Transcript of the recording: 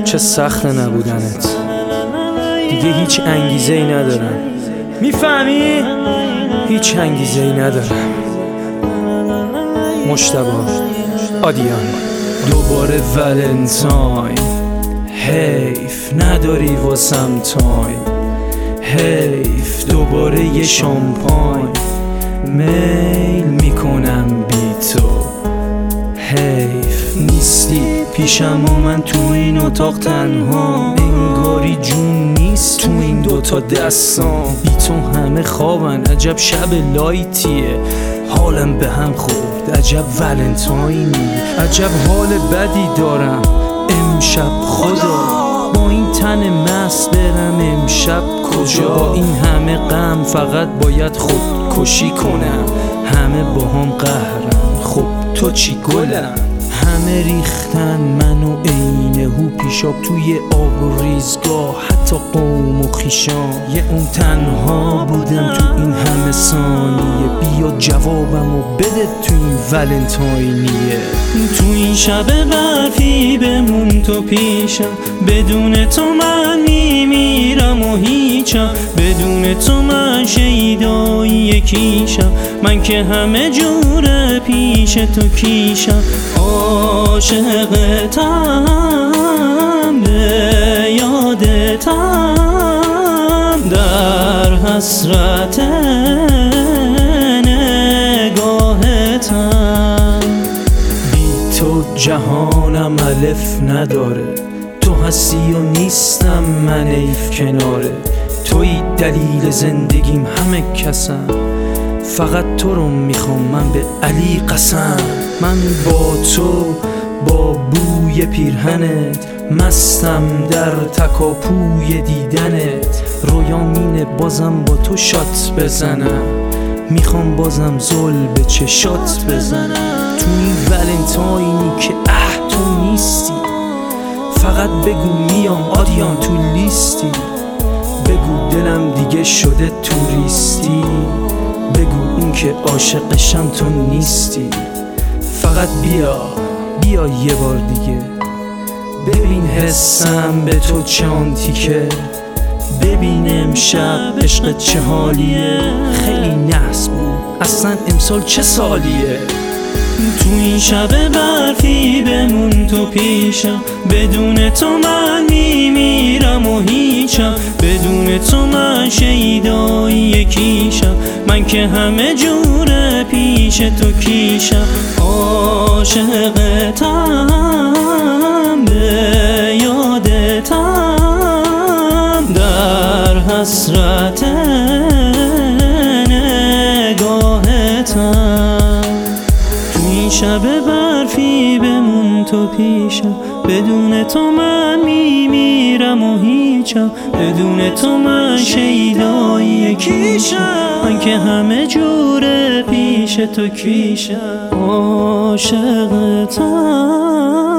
چه سخت نبودنت. دیگه هیچ انگیزه ای ندارم، میفهمی؟ هیچ انگیزه ای ندارم. مجتبی آدیان. دوباره ولنتاین، حیف نداری واسم تایم، حیف دوباره یه شامپاین، میل میکنم بی تو، حیف نیستی پیشم و من تو این اتاق تنها، انگاری جون نیست تو این دوتا دستام، بی تو همه خوابن، عجب شب لایتیه، حالم به هم خورد، عجب ولنتاینی، عجب حال بدی دارم امشب، خدا با این تن مست برم امشب کجا؟ با این همه غم فقط باید خودکشی کنم، همه با هم قهرن، خب تو چی گلم؟ همه ریختن منو عین هو پیشاب توی آب و ریزگاه، حتی قوم و خیشان، یه اون تنها بودم تو این همه ثانیه، بیا جوابمو بده تو این ولنتاینیه. تو این شب برفی بمون تو پیشم، بدون تو من میمیرم و هیچم، بدون تو من شیدای یکیشم، من که همه جوره پیش تو کیشم، عاشقتم به یادتم، در حسرت نگاهتم، بی تو جهانم الف نداره، تو هستی و نیستم من ایف کناره، توی دلیل زندگیم همه کسم، فقط تو رو میخوام من به علی قسم، من با تو با بوی پیرهنت مستم در تکاپوی دیدنت، رویام اینه بازم با تو شات بزنم، میخوام بازم زل به چشات بزنم، تو این ولنتاینی که تو نیستی، فقط بگو میام آدیان تو لیستی، بگو دلم دیگه شده توریستی، بگو این که عاشقشم تو نیستی، فقط بیا یه بار دیگه، ببین حسم به تو چه آنتیکه، ببین امشب عشق چه حالیه، خیلی نحس بود اصلا امسال چه سالیه. تو این شب برفی بمون تو پیشم، بدون تو من میمیرم و هیچم، بدون تو من شیدای یکیشم، من که همه جوره پیش تو کیشم، عاشقتم به یادتم، در حسرت نگاهتم. شب برفی بمون تو پیشم، بدون تو من میمیرم و هیچم، بدون تو من شیدای یکیشم، من که همه جوره پیش تو کیشم، عاشقتم.